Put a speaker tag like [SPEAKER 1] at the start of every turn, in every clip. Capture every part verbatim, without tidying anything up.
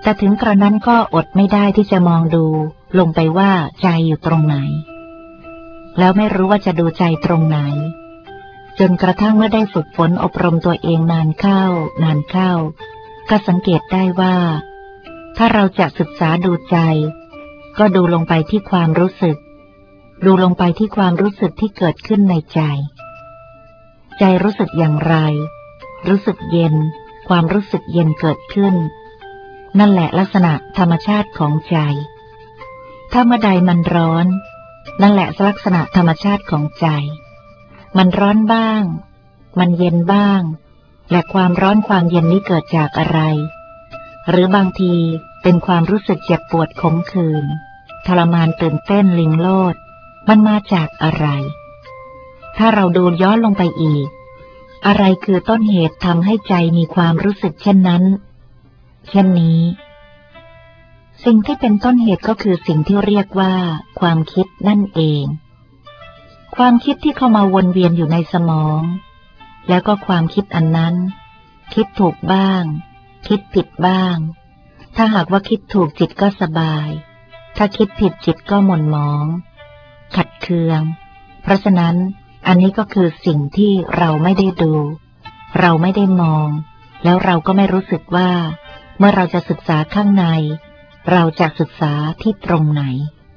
[SPEAKER 1] แต่ถึงกระนั้นก็อดไม่ได้ที่จะมองดูลงไปว่าใจอยู่ตรงไหนแล้วไม่รู้ว่าจะดูใจตรงไหนจนกระทั่งเมื่อได้ฝึกฝนอบรมตัวเองนานเข้านานเข้าก็สังเกตได้ว่าถ้าเราจะศึกษาดูใจก็ดูลงไปที่ความรู้สึกดูลงไปที่ความรู้สึกที่เกิดขึ้นในใจใจรู้สึกอย่างไรรู้สึกเย็นความรู้สึกเย็นเกิดขึ้นนั่นแหละลักษณะธรรมชาติของใจถ้าเมื่อใดมันร้อนนั่นแหละลักษณะธรรมชาติของใจมันร้อนบ้างมันเย็นบ้างและความร้อนความเย็นนี้เกิดจากอะไรหรือบางทีเป็นความรู้สึกเจ็บปวดขมขื่นทรมานตื่นเต้นลิงโลดมันมาจากอะไรถ้าเราดูย้อนลงไปอีกอะไรคือต้นเหตุทำให้ใจมีความรู้สึกเช่นนั้นเช่นนี้สิ่งที่เป็นต้นเหตุก็คือสิ่งที่เรียกว่าความคิดนั่นเองความคิดที่เข้ามาวนเวียนอยู่ในสมองแล้วก็ความคิดอันนั้นคิดถูกบ้างคิดผิดบ้างถ้าหากว่าคิดถูกจิตก็สบายถ้าคิดผิดจิตก็หม่นหมองขัดเคืองเพราะฉะนั้นอันนี้ก็คือสิ่งที่เราไม่ได้ดูเราไม่ได้มองแล้วเราก็ไม่รู้สึกว่าเมื่อเราจะศึกษาข้างในเราจะศึกษาที่ตรงไหน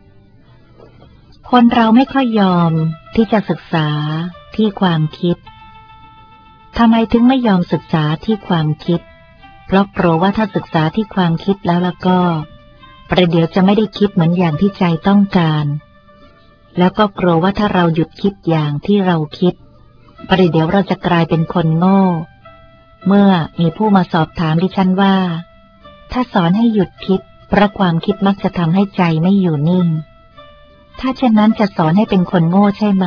[SPEAKER 1] คนเราไม่ค่อยยอมที่จะศึกษาที่ความคิดทำไมถึงไม่ยอมศึกษาที่ความคิดเพราะกลัวว่าถ้าศึกษาที่ความคิดแล้วแล้วก็ประเดี๋ยวจะไม่ได้คิดเหมือนอย่างที่ใจต้องการแล้วก็กลัวว่าถ้าเราหยุดคิดอย่างที่เราคิดประเดี๋ยวเราจะกลายเป็นคนโง่เมื่อมีผู้มาสอบถามดิฉันว่าถ้าสอนให้หยุดคิดเพราะความคิดมักจะทำให้ใจไม่อยู่นิ่งถ้าเช่นนั้นจะสอนให้เป็นคนโง่ใช่ไหม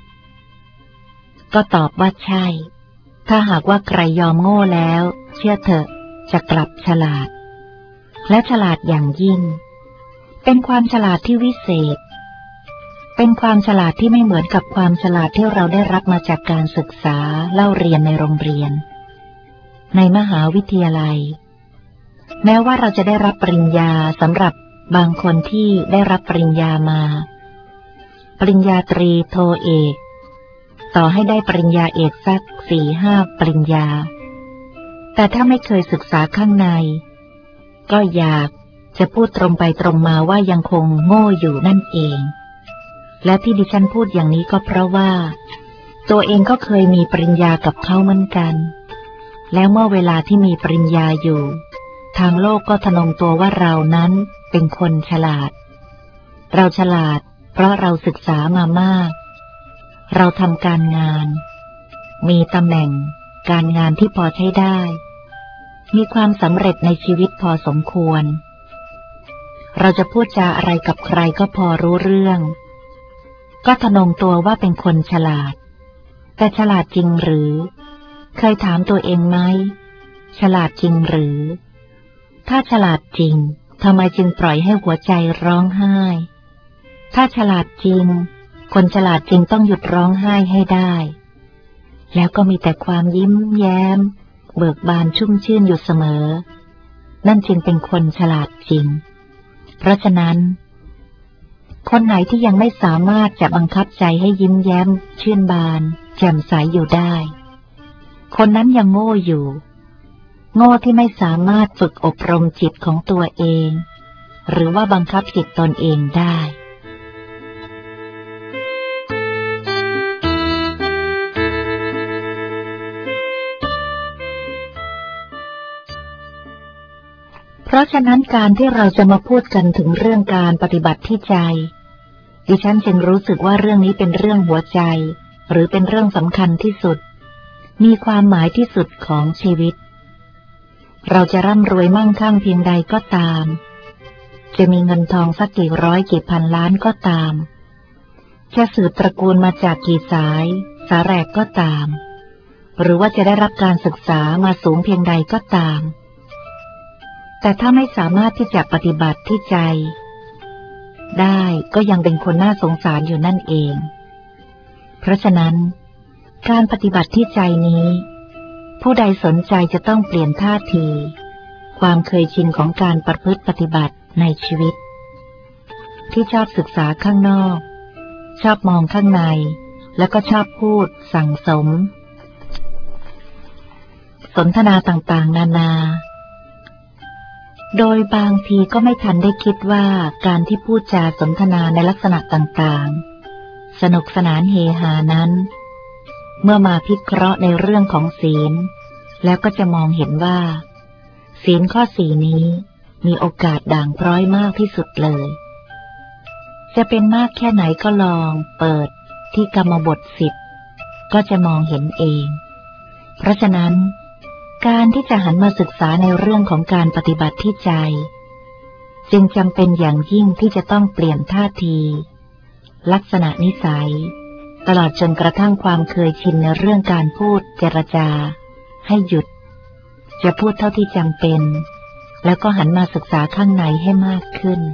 [SPEAKER 1] ก็ตอบว่าใช่ถ้าหากว่าใครยอมโง่แล้วเชื่อเถอะจะกลับฉลาดและฉลาดอย่างยิ่งเป็นความฉลาดที่วิเศษเป็นความฉลาดที่ไม่เหมือนกับความฉลาดที่เราได้รับมาจากการศึกษาเล่าเรียนในโรงเรียนในมหาวิทยาลัยแม้ว่าเราจะได้รับปริญญาสำหรับบางคนที่ได้รับปริญญามาปริญญาตรีโทเอกต่อให้ได้ปริญญาเอกสักสี่ห้าปริญญาแต่ถ้าไม่เคยศึกษาข้างในก็อยากจะพูดตรงไปตรงมาว่ายังคงโง่อยู่นั่นเองและที่ดิฉันพูดอย่างนี้ก็เพราะว่าตัวเองก็เคยมีปริญญากับเขาเหมือนกันแล้วเมื่อเวลาที่มีปริญญาอยู่ทางโลกก็ทะนงตัวว่าเรานั้นเป็นคนฉลาดเราฉลาดเพราะเราศึกษามามากเราทำการงานมีตำแหน่งการงานที่พอใช้ได้มีความสำเร็จในชีวิตพอสมควรเราจะพูดจาอะไรกับใครก็พอรู้เรื่องก็ทะนงตัวว่าเป็นคนฉลาดแต่ฉลาดจริงหรือเคยถามตัวเองไหมฉลาดจริงหรือถ้าฉลาดจริงทำไมจึงปล่อยให้หัวใจร้องไห้ถ้าฉลาดจริงคนฉลาดจริงต้องหยุดร้องไห้ให้ได้แล้วก็มีแต่ความยิ้มแย้มเบิกบานชุ่มชื่นอยู่เสมอนั่นจึงเป็นคนฉลาดจริงเพราะฉะนั้นคนไหนที่ยังไม่สามารถจะบังคับใจให้ยิ้มแย้มชื่นบานแจ่มใสอยู่ได้คนนั้นยังโง่อยู่โง่ที่ไม่สามารถฝึกอบรมจิตของตัวเองหรือว่าบังคับจิตตนเองได้เพราะฉะนั้นการที่เราจะมาพูดกันถึงเรื่องการปฏิบัติที่ใจดิฉันจึงรู้สึกว่าเรื่องนี้เป็นเรื่องหัวใจหรือเป็นเรื่องสำคัญที่สุดมีความหมายที่สุดของชีวิตเราจะร่ำรวยมั่งคั่งเพียงใดก็ตามจะมีเงินทองสักกี่ร้อยกี่พันล้านก็ตามจะสืบตระกูลมาจากกี่สายสาแหรกก็ตามหรือว่าจะได้รับการศึกษามาสูงเพียงใดก็ตามแต่ถ้าไม่สามารถที่จะปฏิบัติที่ใจได้ก็ยังเป็นคนน่าสงสารอยู่นั่นเองเพราะฉะนั้นการปฏิบัติที่ใจนี้ผู้ใดสนใจจะต้องเปลี่ยนท่าทีความเคยชินของการประพฤติปฏิบัติในชีวิตที่ชอบศึกษาข้างนอกชอบมองข้างในแล้วก็ชอบพูดสั่งสมสนทนาต่างๆนานาโดยบางทีก็ไม่ทันได้คิดว่าการที่พูดจาสนทนาในลักษณะต่างๆสนุกสนานเฮฮานั้นเมื่อมาพิเคราะห์ในเรื่องของศีลแล้วก็จะมองเห็นว่าศีลข้อสี่นี้มีโอกาสด่างพร้อยมากที่สุดเลยจะเป็นมากแค่ไหนก็ลองเปิดที่กรรมบทสิบก็จะมองเห็นเองเพราะฉะนั้นการที่จะหันมาศึกษาในเรื่องของการปฏิบัติที่ใจจึงจำเป็นอย่างยิ่งที่จะต้องเปลี่ยนท่าทีลักษณะนิสัยตลอดจนกระทั่งความเคยชินในเรื่องการพูดเจรจาให้หยุดจะพูดเท่าที่จำเป็นแล้วก็หันมาศึกษาข้างในให้มากขึ้น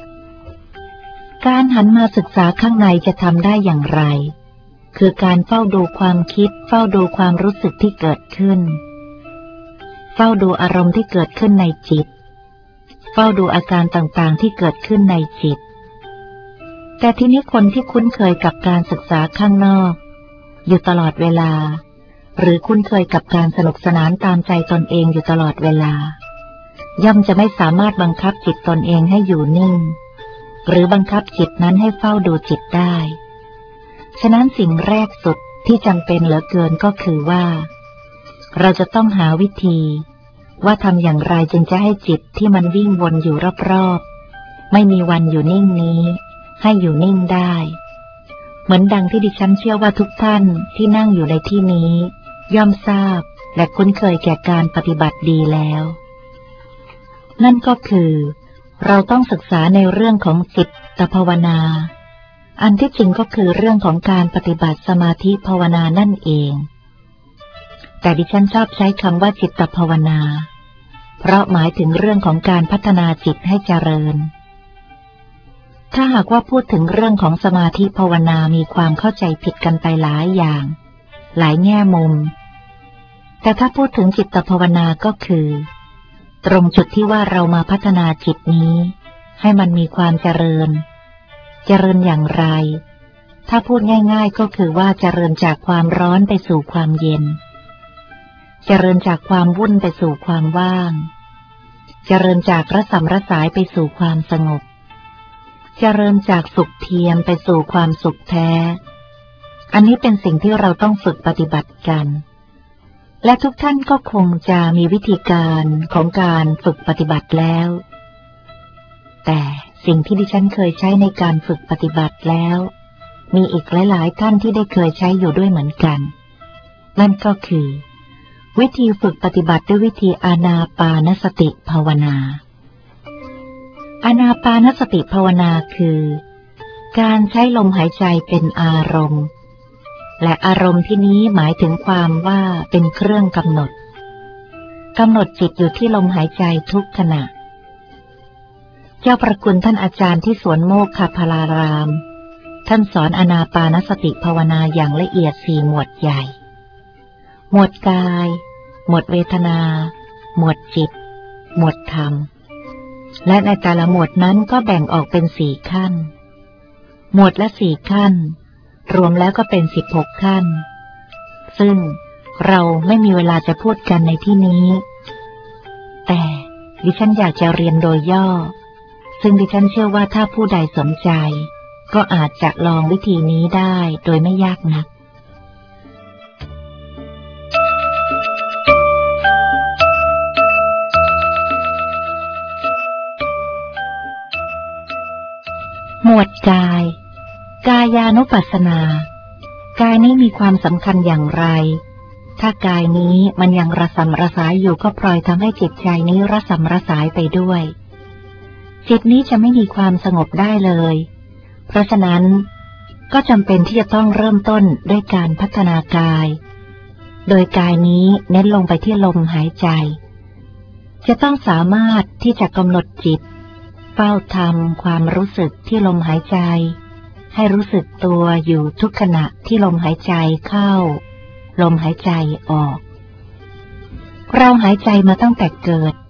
[SPEAKER 1] การหันมาศึกษาข้างในจะทำได้อย่างไรคือการเฝ้าดูความคิดเฝ้าดูความรู้สึกที่เกิดขึ้นเฝ้าดูอารมณ์ที่เกิดขึ้นในจิตเฝ้าดูอาการต่างๆที่เกิดขึ้นในจิตแต่ทีนี้คนที่คุ้นเคยกับการศึกษาข้างนอกอยู่ตลอดเวลาหรือคุ้นเคยกับการสนุกสนานตามใจตนเองอยู่ตลอดเวลาย่อมจะไม่สามารถบังคับจิตตนเองให้อยู่นิ่งหรือบังคับจิตนั้นให้เฝ้าดูจิตได้ฉะนั้นสิ่งแรกสุดที่จำเป็นเหลือเกินก็คือว่าเราจะต้องหาวิธีว่าทำอย่างไรจึงจะให้จิตที่มันวิ่งวนอยู่รอบๆไม่มีวันอยู่นิ่งนี้ให้อยู่นิ่งได้เหมือนดังที่ดิฉันเชื่อว่าทุกท่านที่นั่งอยู่ในที่นี้ย่อมทราบและคุ้นเคยแก่การปฏิบัติดีแล้วนั่นก็คือเราต้องศึกษาในเรื่องของจิตภาวนาอันที่จริงก็คือเรื่องของการปฏิบัติสมาธิภาวนานั่นเองแต่ดิฉันชอบใช้คำว่าจิตภาวนาเพราะหมายถึงเรื่องของการพัฒนาจิตให้เจริญถ้าหากว่าพูดถึงเรื่องของสมาธิภาวนามีความเข้าใจผิดกันไปหลายอย่างหลายแง่มุมแต่ถ้าพูดถึงจิตภาวนาก็คือตรงจุดที่ว่าเรามาพัฒนาจิตนี้ให้มันมีความเจริญเจริญอย่างไรถ้าพูดง่ายๆก็คือว่าเจริญจากความร้อนไปสู่ความเย็นเจริญจากความวุ่นไปสู่ความว่างเจริญจากระสำระสายไปสู่ความสงบเจริญจากสุขเทียมไปสู่ความสุขแท้อันนี้เป็นสิ่งที่เราต้องฝึกปฏิบัติกันและทุกท่านก็คงจะมีวิธีการของการฝึกปฏิบัติแล้วแต่สิ่งที่ดิฉันเคยใช้ในการฝึกปฏิบัติแล้วมีอีกหลายๆท่านที่ได้เคยใช้อยู่ด้วยเหมือนกันนั่นก็คือวิธีฝึกปฏิบัติด้วยวิธีอานาปานสติภาวนาอานาปานสติภาวนาคือการใช้ลมหายใจเป็นอารมณ์และอารมณ์ที่นี้หมายถึงความว่าเป็นเครื่องกำหนดกำหนดจิตอยู่ที่ลมหายใจทุกขณะเจ้าประคุณท่านอาจารย์ที่สวนโมกขพารารามท่านสอนอานาปานสติภาวนาอย่างละเอียดสี่หมวดใหญ่หมวดกายหมวดเวทนาหมวดจิตหมวดธรรมและในแต่ละหมวดนั้นก็แบ่งออกเป็นสี่ขั้นหมวดละสี่ขั้นรวมแล้วก็เป็นสิบหกขั้นซึ่งเราไม่มีเวลาจะพูดกันในที่นี้แต่ดิฉันอยากจะเรียนโดยย่อซึ่งดิฉันเชื่อว่าถ้าผู้ใดสนใจก็อาจจะลองวิธีนี้ได้โดยไม่ยากนักหมวดกายกายานุปัสสนากายนี้มีความสำคัญอย่างไรถ้ากายนี้มันยังระสำระสายอยู่ก็ปล่อยทำให้จิตใจนี้ระสำระสายไปด้วยจิตนี้จะไม่มีความสงบได้เลยเพราะฉะนั้นก็จำเป็นที่จะต้องเริ่มต้นด้วยการพัฒนากายโดยกายนี้เน้นลงไปที่ลมหายใจจะต้องสามารถที่จะกำหนดจิตเฝ้าทำความรู้สึกที่ลมหายใจให้รู้สึกตัวอยู่ทุกขณะที่ลมหายใจเข้าลมหายใจออกเราหายใจมาตั้งแต่เกิด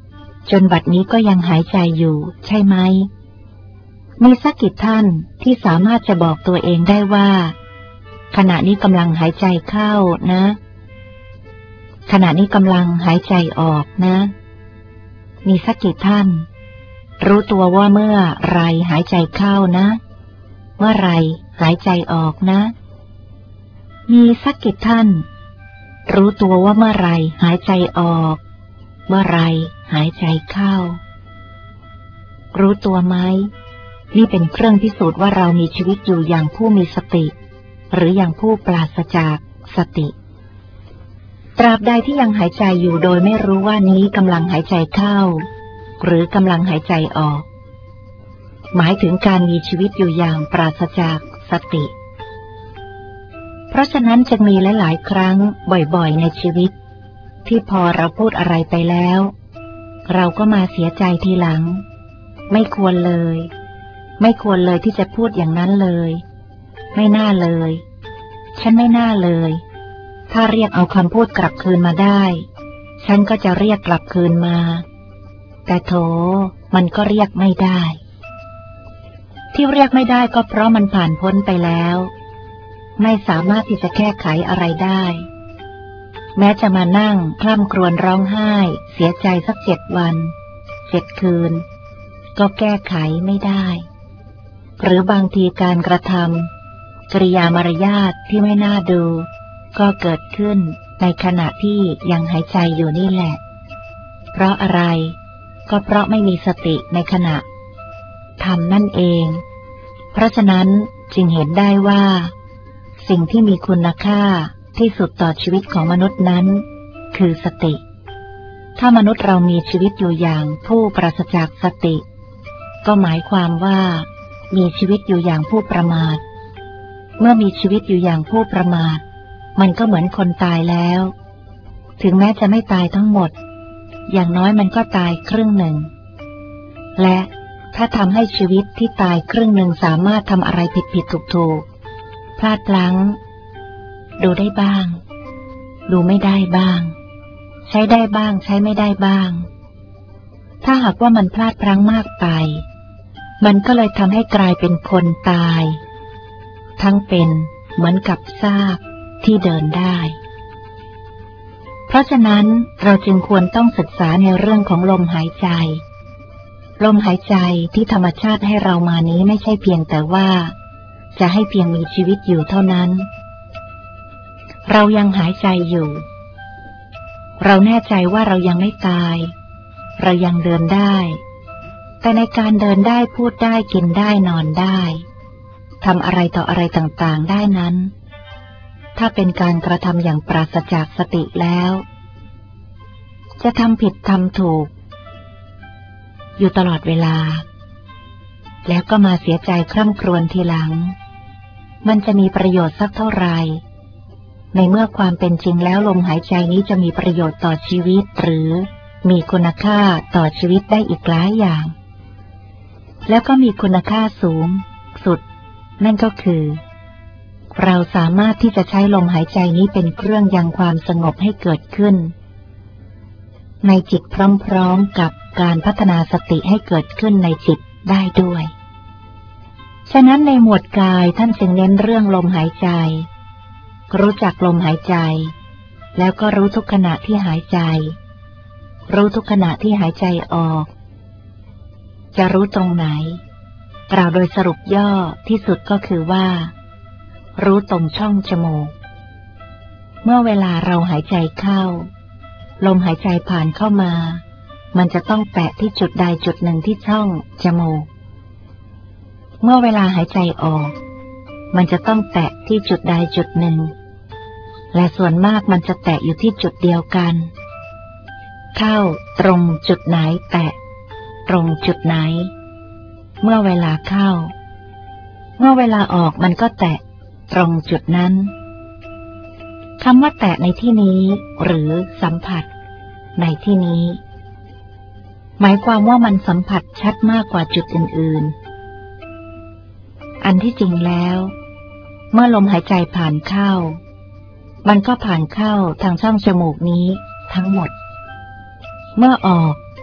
[SPEAKER 1] จนบัดนี้ก็ยังหายใจอยู่ใช่ไหมมีสักกี่ท่านที่สามารถจะบอกตัวเองได้ว่าขณะนี้กำลังหายใจเข้านะขณะนี้กำลังหายใจออกนะมีสักกี่ท่านรู้ตัวว่าเมื่อไรหายใจเข้านะเมื่อไรหายใจออกนะมีสักกี่ท่านรู้ตัวว่าเมื่อไรหายใจออกเมื่อไรหายใจเข้ารู้ตัวไหมนี่เป็นเครื่องพิสูจน์ว่าเรามีชีวิตอยู่อย่างผู้มีสติหรืออย่างผู้ปราศจากสติตราบใดที่ยังหายใจอยู่โดยไม่รู้ว่านี้กำลังหายใจเข้าหรือกำลังหายใจออกหมายถึงการมีชีวิตอยู่อย่างปราศจากสติเพราะฉะนั้นจึงมีหลายๆครั้งบ่อยๆในชีวิตที่พอเราพูดอะไรไปแล้วเราก็มาเสียใจทีหลังไม่ควรเลยไม่ควรเลยที่จะพูดอย่างนั้นเลยไม่น่าเลยฉันไม่น่าเลยถ้าเรียกเอาคำพูดกลับคืนมาได้ฉันก็จะเรียกกลับคืนมาแต่โถมันก็เรียกไม่ได้ที่เรียกไม่ได้ก็เพราะมันผ่านพ้นไปแล้วไม่สามารถที่จะแก้ไขอะไรได้แม้จะมานั่งคร่ำครวญร้องไห้เสียใจสักเจ็ดวันเจ็ดคืนก็แก้ไขไม่ได้หรือบางทีการกระทำกริยามารยาทที่ไม่น่าดูก็เกิดขึ้นในขณะที่ยังหายใจอยู่นี่แหละเพราะอะไรก็เพราะไม่มีสติในขณะทำนั่นเองเพราะฉะนั้นจึงเห็นได้ว่าสิ่งที่มีคุณค่าที่สุดต่อชีวิตของมนุษย์นั้นคือสติถ้ามนุษย์เรามีชีวิตอยู่อย่างผู้ปราศจากสติก็หมายความว่ามีชีวิตอยู่อย่างผู้ประมาทเมื่อมีชีวิตอยู่อย่างผู้ประมาทมันก็เหมือนคนตายแล้วถึงแม้จะไม่ตายทั้งหมดอย่างน้อยมันก็ตายครึ่งหนึ่งและถ้าทำให้ชีวิตที่ตายครึ่งหนึ่งสามารถทำอะไรผิดผิดถูกถูกพลาดพลั้งดูได้บ้างดูไม่ได้บ้างใช้ได้บ้างใช้ไม่ได้บ้างถ้าหากว่ามันพลาดพลั้งมากไปมันก็เลยทำให้กลายเป็นคนตายทั้งเป็นเหมือนกับซากที่เดินได้เพราะฉะนั้นเราจึงควรต้องศึกษาในเรื่องของลมหายใจลมหายใจที่ธรรมชาติให้เรามานี้ไม่ใช่เพียงแต่ว่าจะให้เพียงมีชีวิตอยู่เท่านั้นเรายังหายใจอยู่เราแน่ใจว่าเรายังไม่ตายเรายังเดินได้แต่ในการเดินได้พูดได้กินได้นอนได้ทำอะไรต่ออะไรต่างๆได้นั้นถ้าเป็นการกระทำอย่างปราศจากสติแล้วจะทำผิดทำถูกอยู่ตลอดเวลาแล้วก็มาเสียใจคร่ำครวญทีหลังมันจะมีประโยชน์สักเท่าไหร่ในเมื่อความเป็นจริงแล้วลมหายใจนี้จะมีประโยชน์ต่อชีวิตหรือมีคุณค่าต่อชีวิตได้อีกหลายอย่างแล้วก็มีคุณค่าสูงสุดนั่นก็คือเราสามารถที่จะใช้ลมหายใจนี้เป็นเครื่องยังความสงบให้เกิดขึ้นในจิตพร้อมๆกับการพัฒนาสติให้เกิดขึ้นในจิตได้ด้วยฉะนั้นในหมวดกายท่านจึงเน้นเรื่องลมหายใจรู้จักลมหายใจแล้วก็รู้ทุกขณะที่หายใจรู้ทุกขณะที่หายใจออกจะรู้ตรงไหนกล่าวโดยสรุปย่อที่สุดก็คือว่ารู้ตรงช่องจมูกเมื่อเวลาเราหายใจเข้าลมหายใจผ่านเข้ามามันจะต้องแตะที่จุดใดจุดหนึ่งที่ช่องจมูกเมื่อเวลาหายใจออกมันจะต้องแตะที่จุดใดจุดหนึ่งและส่วนมากมันจะแตะอยู่ที่จุดเดียวกันเข้าตรงจุดไหนแตะตรงจุดไหนเมื่อเวลาเข้าเมื่อเวลาออกมันก็แตะตรงจุดนั้นคำว่าแตะในที่นี้หรือสัมผัสในที่นี้หมายความว่ามันสัมผัสชัดมากกว่าจุดอื่นๆอันที่จริงแล้วเมื่อลมหายใจผ่านเข้ามันก็ผ่านเข้าทางช่องจมูกนี้ทั้งหมดเมื่อออก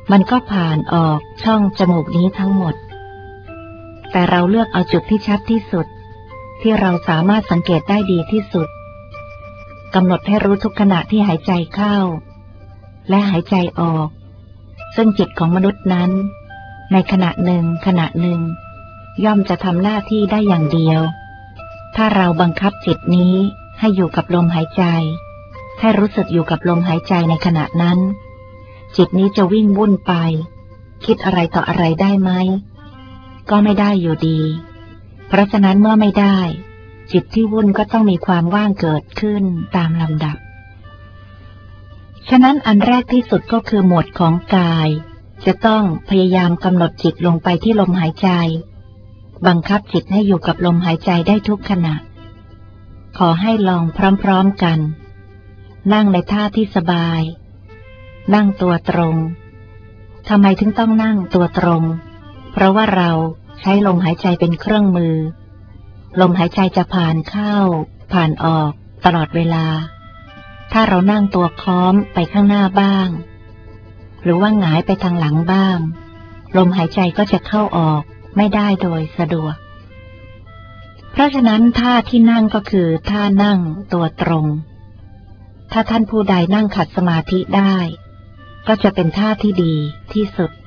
[SPEAKER 1] มันก็ผ่านออกช่องจมูกนี้ทั้งหมดแต่เราเลือกเอาจุดที่ชัดที่สุดที่เราสามารถสังเกตได้ดีที่สุดกำหนดให้รู้ทุกขณะที่หายใจเข้าและหายใจออกซึ่งจิตของมนุษย์นั้นในขณะหนึ่งขณะหนึ่งย่อมจะทำหน้าที่ได้อย่างเดียวถ้าเราบังคับจิตนี้ให้อยู่กับลมหายใจให้รู้สึกอยู่กับลมหายใจในขณะนั้นจิตนี้จะวิ่งวุ่นไปคิดอะไรต่ออะไรได้ไหมก็ไม่ได้อยู่ดีเพราะฉะนั้นเมื่อไม่ได้จิตที่วุ่นก็ต้องมีความว่างเกิดขึ้นตามลำดับฉะนั้นอันแรกที่สุดก็คือหมวดของกายจะต้องพยายามกำหนดจิตลงไปที่ลมหายใจบังคับจิตให้อยู่กับลมหายใจได้ทุกขณะขอให้ลองพร้อมๆกันนั่งในท่าที่สบายนั่งตัวตรงทำไมถึงต้องนั่งตัวตรงเพราะว่าเราใช้ลมหายใจเป็นเครื่องมือลมหายใจจะผ่านเข้าผ่านออกตลอดเวลาถ้าเรานั่งตัวค้อมไปข้างหน้าบ้างหรือว่าหงายไปทางหลังบ้างลมหายใจก็จะเข้าออกไม่ได้โดยสะดวกเพราะฉะนั้นท่าที่นั่งก็คือท่านั่งตัวตรงถ้าท่านผู้ใดนั่งขัดสมาธิได้ก็จะเป็นท่าที่ดีที่สุด